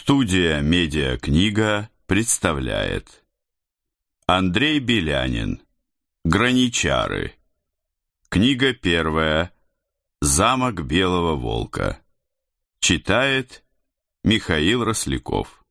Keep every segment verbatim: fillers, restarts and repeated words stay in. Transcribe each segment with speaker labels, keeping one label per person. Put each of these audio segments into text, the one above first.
Speaker 1: Студия «Медиакнига» представляет Андрей Белянин. Граничары. Книга первая. Замок Белого Волка. Читает Михаил Росляков.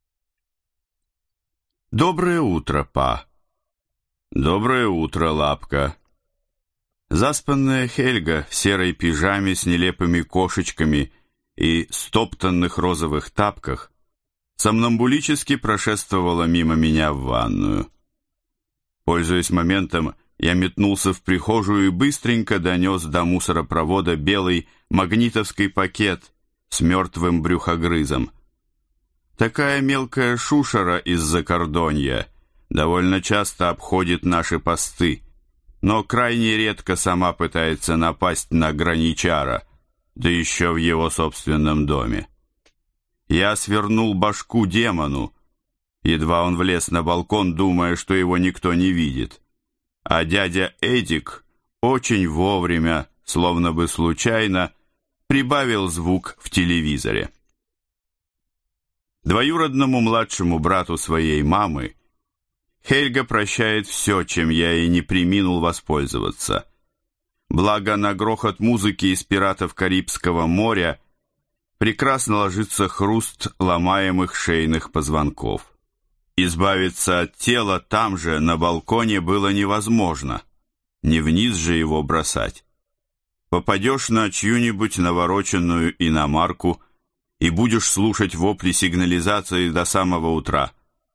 Speaker 1: Доброе утро, па. Доброе утро, Лапка. Заспанная Хельга в серой пижаме с нелепыми кошечками и стоптанных розовых тапках сомнамбулически прошествовала мимо меня в ванную. Пользуясь моментом, я метнулся в прихожую и быстренько донес до мусоропровода белый магнитовский пакет с мертвым брюхогрызом. Такая мелкая шушера из закордонья довольно часто обходит наши посты, но крайне редко сама пытается напасть на граничара, да еще в его собственном доме. Я свернул башку демону, едва он влез на балкон, думая, что его никто не видит. А дядя Эдик очень вовремя, словно бы случайно, прибавил звук в телевизоре. Двоюродному младшему брату своей мамы Хельга прощает все, чем я и не преминул воспользоваться. Благо на грохот музыки из «Пиратов Карибского моря» прекрасно ложится хруст ломаемых шейных позвонков. Избавиться от тела там же, на балконе, было невозможно. Не вниз же его бросать. Попадешь на чью-нибудь навороченную иномарку и будешь слушать вопли сигнализации до самого утра.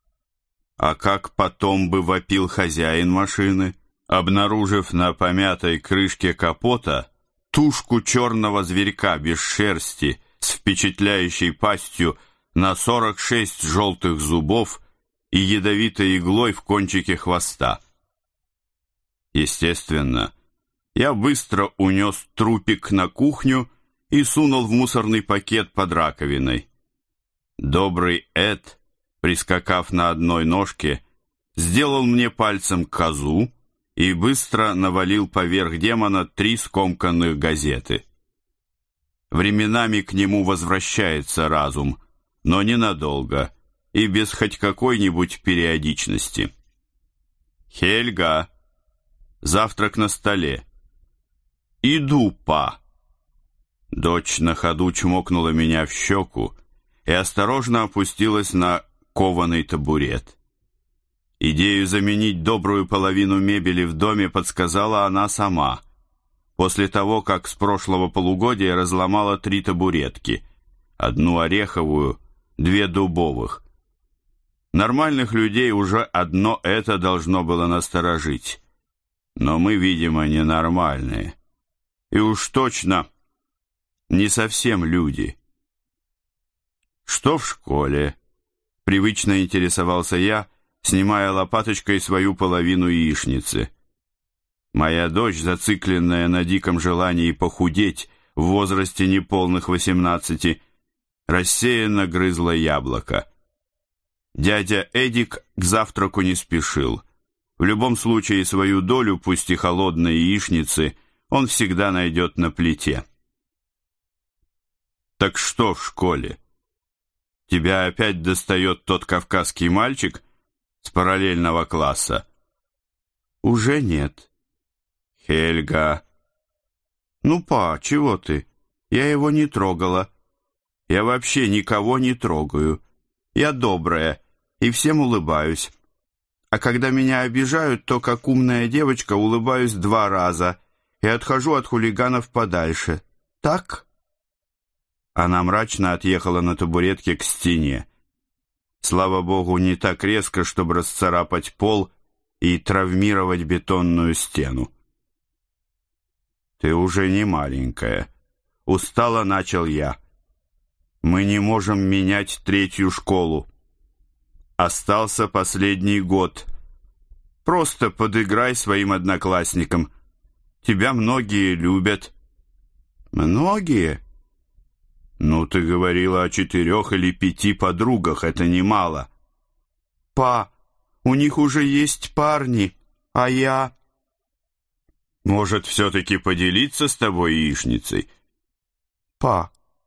Speaker 1: А как потом бы вопил хозяин машины, обнаружив на помятой крышке капота тушку черного зверька без шерсти с впечатляющей пастью на сорок шесть желтых зубов и ядовитой иглой в кончике хвоста. Естественно, я быстро унес трупик на кухню и сунул в мусорный пакет под раковиной. Добрый Эд, прискакав на одной ножке, сделал мне пальцем козу и быстро навалил поверх демона три скомканных газеты. Временами к нему возвращается разум, но ненадолго и без хоть какой-нибудь периодичности. «Хельга, завтрак на столе». «Иду, па». Дочь на ходу чмокнула меня в щеку и осторожно опустилась на кованый табурет. Идею заменить добрую половину мебели в доме подсказала она сама, после того, как с прошлого полугодия разломала три табуретки, одну ореховую, две дубовых. Нормальных людей уже одно это должно было насторожить, но мы, видимо, ненормальные. И уж точно не совсем люди. «Что в школе?» — привычно интересовался я, снимая лопаточкой свою половину яичницы. Моя дочь, зацикленная на диком желании похудеть в возрасте неполных восемнадцати, рассеянно грызла яблоко. Дядя Эдик к завтраку не спешил. В любом случае свою долю, пусть и холодной яичницы, он всегда найдет на плите. «Так что в школе? Тебя опять достает тот кавказский мальчик с параллельного класса?» «Уже нет». «Хельга». «Ну, па, чего ты? Я его не трогала. Я вообще никого не трогаю. Я добрая и всем улыбаюсь. А когда меня обижают, то, как умная девочка, улыбаюсь два раза и отхожу от хулиганов подальше. Так?» Она мрачно отъехала на табуретке к стене. Слава богу, не так резко, чтобы расцарапать пол и травмировать бетонную стену. «Ты уже не маленькая», — устало начал я. «Мы не можем менять третью школу. Остался последний год. Просто подыграй своим одноклассникам. Тебя многие любят». «Многие?» «Ну, ты говорила о четырех или пяти подругах, это немало». «Па, у них уже есть парни, а я...» «Может, все-таки поделиться с тобой яичницей?» «Па,